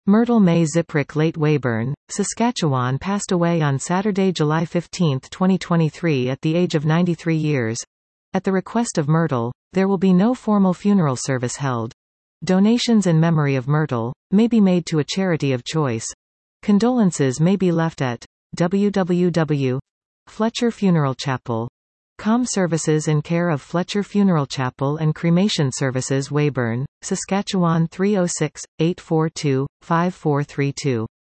Myrtle May Ziprick late Weyburn, Saskatchewan passed away on Saturday, July 15, 2023 at the age of 93 years. At the request of Myrtle, there will be no formal funeral service held. Donations in memory of Myrtle may be made to a charity of choice. Condolences may be left at www.fletcherfuneralchapel.com. Services in care of Fletcher Funeral Chapel and Cremation Services, Weyburn, Saskatchewan 306-842-5432.